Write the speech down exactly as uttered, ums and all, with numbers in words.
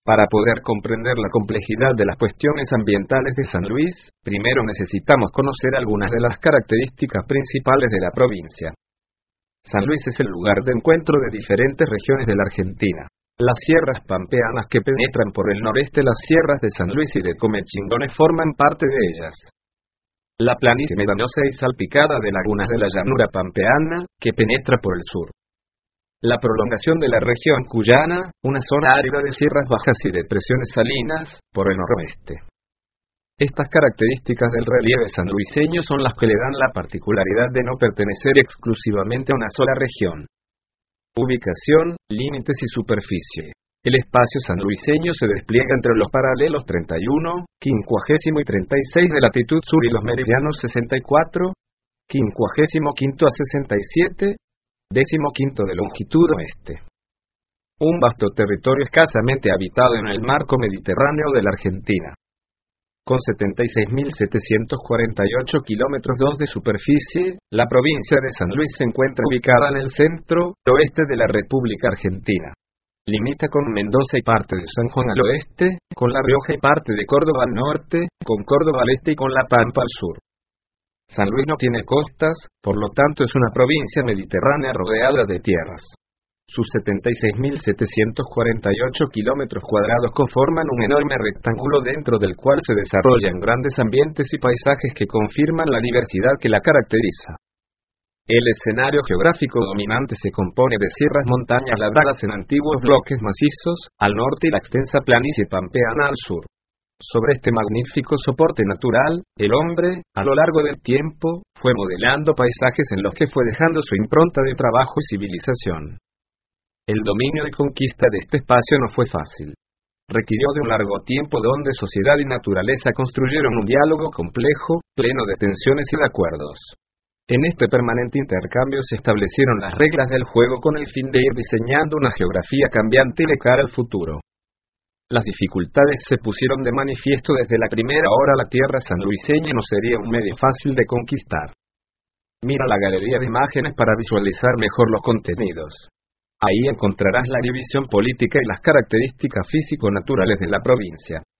Para poder comprender la complejidad de las cuestiones ambientales de San Luis, primero necesitamos conocer algunas de las características principales de la provincia. San Luis es el lugar de encuentro de diferentes regiones de la Argentina. Las sierras pampeanas que penetran por el noreste, las sierras de San Luis y de Comechingones forman parte de ellas. La planicie medanosa y salpicada de lagunas de la llanura pampeana, que penetra por el sur. La prolongación de la región cuyana, una zona árida de sierras bajas y depresiones salinas, por el noroeste. Estas características del relieve sanluiseño son las que le dan la particularidad de no pertenecer exclusivamente a una sola región. Ubicación, límites y superficie. El espacio sanluiseño se despliega entre los paralelos treinta y uno, quincuagésimo y treinta y seis de latitud sur y los meridianos sesenta y cuatro, quincuagésimo quinto a sesenta y siete, décimo quinto de longitud oeste. Un vasto territorio escasamente habitado en el marco mediterráneo de la Argentina. Con setenta y seis mil setecientos cuarenta y ocho kilómetros dos de superficie, la provincia de San Luis se encuentra ubicada en el centro-oeste de la República Argentina. Limita con Mendoza y parte de San Juan al oeste, con La Rioja y parte de Córdoba al norte, con Córdoba al este y con La Pampa al sur. San Luis no tiene costas, por lo tanto es una provincia mediterránea rodeada de tierras. Sus setenta y seis mil setecientos cuarenta y ocho kilómetros cuadrados conforman un enorme rectángulo dentro del cual se desarrollan grandes ambientes y paisajes que confirman la diversidad que la caracteriza. El escenario geográfico dominante se compone de sierras montañas labradas en antiguos bloques macizos, al norte y la extensa planicie pampeana al sur. Sobre este magnífico soporte natural, el hombre, a lo largo del tiempo, fue modelando paisajes en los que fue dejando su impronta de trabajo y civilización. El dominio y conquista de este espacio no fue fácil. Requirió de un largo tiempo donde sociedad y naturaleza construyeron un diálogo complejo, pleno de tensiones y de acuerdos. En este permanente intercambio se establecieron las reglas del juego con el fin de ir diseñando una geografía cambiante de cara al futuro. Las dificultades se pusieron de manifiesto desde la primera hora. La tierra sanluiseña no sería un medio fácil de conquistar. Mira la galería de imágenes para visualizar mejor los contenidos. Ahí encontrarás la división política y las características físico-naturales de la provincia.